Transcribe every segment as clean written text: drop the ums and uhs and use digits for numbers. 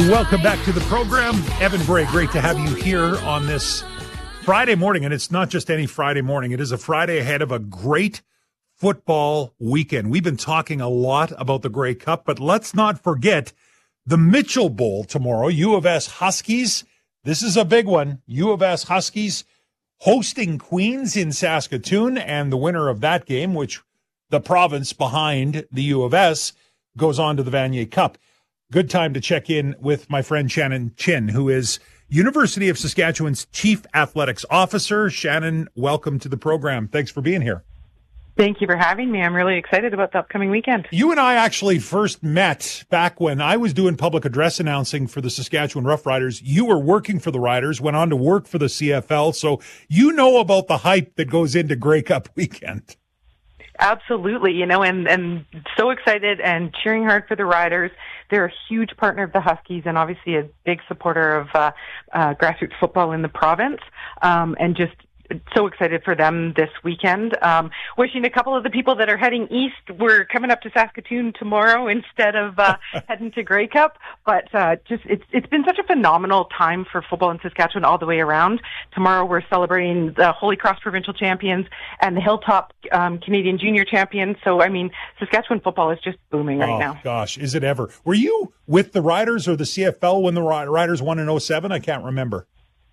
Welcome back to the program. Evan Bray, great to have you here on this Friday morning. And it's not just any Friday morning. It is a Friday ahead of a great football weekend. We've been talking a lot about the Grey Cup, but let's not forget the Mitchell Bowl tomorrow. U of S Huskies. This is a big one. U of S Huskies hosting Queens in Saskatoon, and the winner of that game, which the province behind the U of S, goes on to the Vanier Cup. Good time to check in with my friend Shannon Chin, who is University of Saskatchewan's Chief Athletics Officer. Shannon, welcome to the program. Thanks for being here. Thank you for having me. I'm really excited about the upcoming weekend. You and I actually first met back when I was doing public address announcing for the Saskatchewan Roughriders. You were working for the Riders, went on to work for the CFL, so you know about the hype that goes into Grey Cup weekend. Absolutely, and so excited and cheering hard for the Riders. They're a huge partner of the Huskies and obviously a big supporter of grassroots football in the province, and just so excited for them this weekend. Wishing a couple of the people that are heading east were coming up to Saskatoon tomorrow instead of heading to Grey Cup. But it's been such a phenomenal time for football in Saskatchewan all the way around. Tomorrow we're celebrating the Holy Cross Provincial Champions and the Hilltop Canadian Junior Champions. So, I mean, Saskatchewan football is just booming right now. Oh, gosh, is it ever? Were you with the Riders or the CFL when the Riders won in 2007? I can't remember.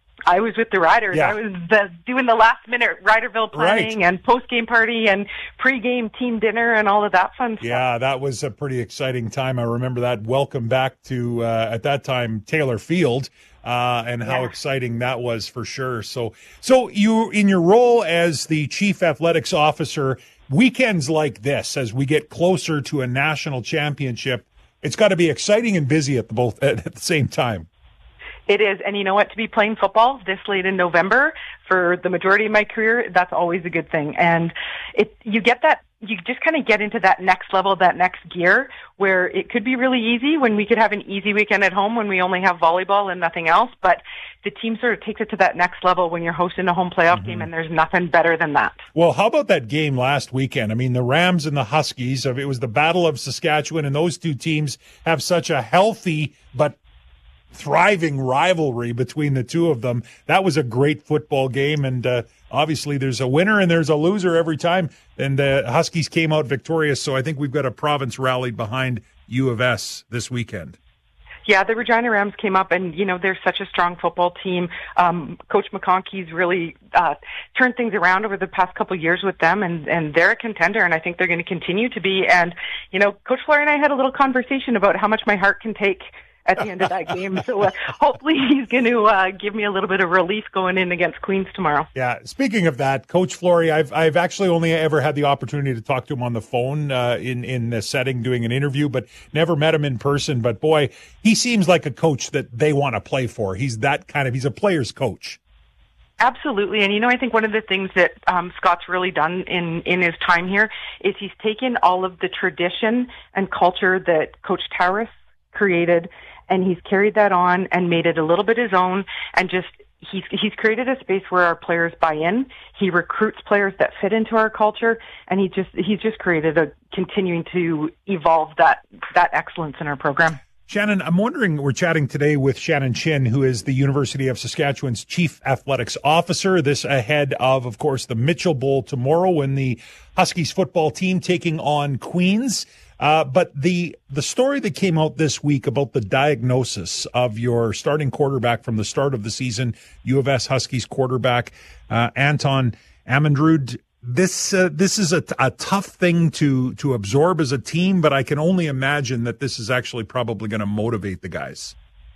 I was with the Riders. Yeah. I was doing the last-minute Riderville planning and post-game party and pre-game team dinner and all of that fun stuff. Yeah, that was a pretty exciting time. I remember that. Welcome back to, at that time, Taylor Field, and how exciting that was for sure. So you, in your role as the Chief Athletics Officer, weekends like this, as we get closer to a national championship, it's got to be exciting and busy at the same time. It is, and you know what, to be playing football this late in November for the majority of my career, that's always a good thing. And you just kind of get into that next level, that next gear, where it could be really easy when we could have an easy weekend at home when we only have volleyball and nothing else, but the team sort of takes it to that next level when you're hosting a home playoff game, and there's nothing better than that. Well, how about that game last weekend? I mean, the Rams and the Huskies, it was the Battle of Saskatchewan, and those two teams have such a healthy but thriving rivalry between the two of them. That was a great football game, and obviously there's a winner and there's a loser every time, and the Huskies came out victorious, so I think we've got a province rallied behind U of S this weekend. Yeah, the Regina Rams came up, and, they're such a strong football team. Coach McConkey's really turned things around over the past couple of years with them, and they're a contender, and I think they're going to continue to be. And, Coach Flory and I had a little conversation about how much my heart can take at the end of that game. So hopefully he's going to give me a little bit of relief going in against Queens tomorrow. Yeah. Speaking of that, Coach Flory, I've actually only ever had the opportunity to talk to him on the phone in the setting doing an interview, but never met him in person. But boy, he seems like a coach that they want to play for. He's a player's coach. Absolutely. And, I think one of the things that Scott's really done in his time here is he's taken all of the tradition and culture that Coach Towers created, and he's carried that on and made it a little bit his own, and just he's created a space where our players buy in. He recruits players that fit into our culture, and he's just created continuing to evolve that excellence in our program. Shannon, I'm wondering, we're chatting today with Shannon Chin, who is the University of Saskatchewan's Chief Athletics Officer. This ahead of course, the Mitchell Bowl tomorrow when the Huskies football team taking on Queens. But the story that came out this week about the diagnosis of your starting quarterback from the start of the season, U of S Huskies quarterback, Anton Amandrud, this is a tough thing to absorb as a team, but I can only imagine that this is actually probably going to motivate the guys.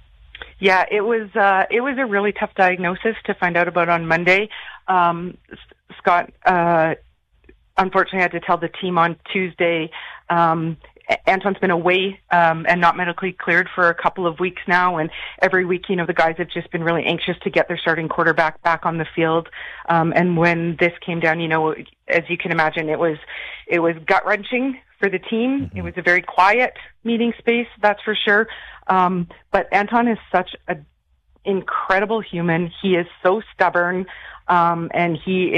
Yeah, it was a really tough diagnosis to find out about on Monday. Scott, unfortunately, had to tell the team on Tuesday. Anton's been away and not medically cleared for a couple of weeks now, and every week, the guys have just been really anxious to get their starting quarterback back on the field. And when this came down, as you can imagine, it was gut-wrenching for the team. Mm-hmm. It was a very quiet meeting space, that's for sure. But Anton is such an incredible human. He is so stubborn, and he's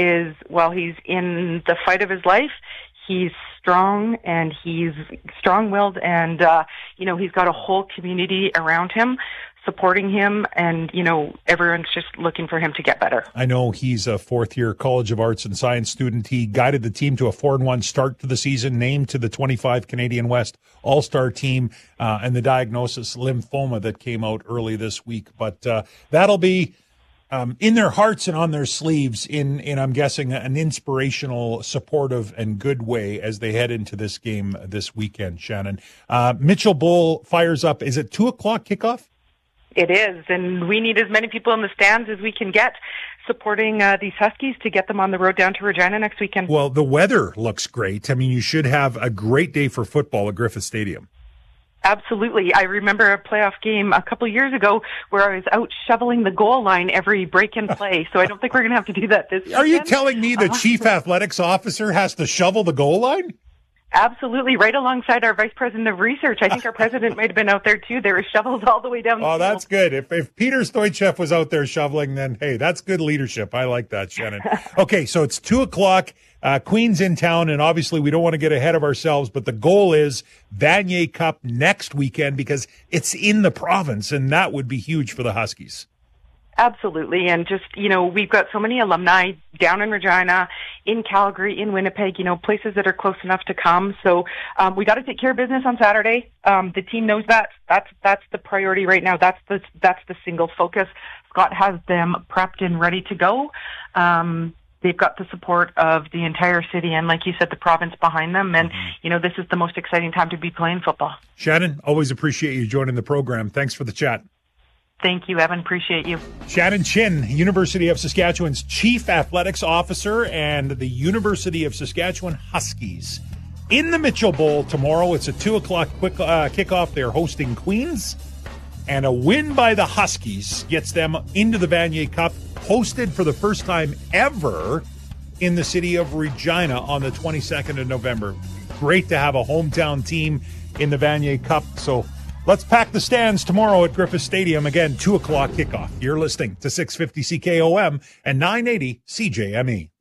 in the fight of his life. He's strong, and he's strong-willed, and he's got a whole community around him, supporting him, and, everyone's just looking for him to get better. I know he's a fourth-year College of Arts and Science student. He guided the team to a 4-1 start to the season, named to the 25 Canadian West All-Star team, and the diagnosis lymphoma that came out early this week. But that'll be in their hearts and on their sleeves in I'm guessing, an inspirational, supportive, and good way as they head into this game this weekend, Shannon. Mitchell Bowl fires up. Is it 2 o'clock kickoff? It is, and we need as many people in the stands as we can get supporting these Huskies to get them on the road down to Regina next weekend. Well, the weather looks great. I mean, you should have a great day for football at Griffith Stadium. Absolutely. I remember a playoff game a couple of years ago where I was out shoveling the goal line every break and play, so I don't think we're going to have to do that this weekend. Are you telling me the chief athletics officer has to shovel the goal line? Absolutely, right alongside our vice president of research. I think our president might have been out there too. There were shovels all the way down the field. That's good. If Peter Stoichev was out there shoveling, then hey, that's good leadership. I like that, Shannon. Okay, so it's 2 o'clock. Queen's in town, and obviously we don't want to get ahead of ourselves, but the goal is Vanier Cup next weekend because it's in the province, and that would be huge for the Huskies. Absolutely. And just, we've got so many alumni down in Regina, in Calgary, in Winnipeg, places that are close enough to come. So we got to take care of business on Saturday. The team knows that. That's the priority right now. That's the single focus. Scott has them prepped and ready to go. They've got the support of the entire city and, like you said, the province behind them. And, this is the most exciting time to be playing football. Shannon, always appreciate you joining the program. Thanks for the chat. Thank you, Evan. Appreciate you. Shannon Chin, University of Saskatchewan's Chief Athletics Officer, and the University of Saskatchewan Huskies. In the Mitchell Bowl tomorrow, it's a 2 o'clock quick kickoff. They're hosting Queens, and a win by the Huskies gets them into the Vanier Cup, hosted for the first time ever in the city of Regina on the 22nd of November. Great to have a hometown team in the Vanier Cup, so let's pack the stands tomorrow at Griffith Stadium. Again, 2 o'clock kickoff. You're listening to 650 CKOM and 980 CJME.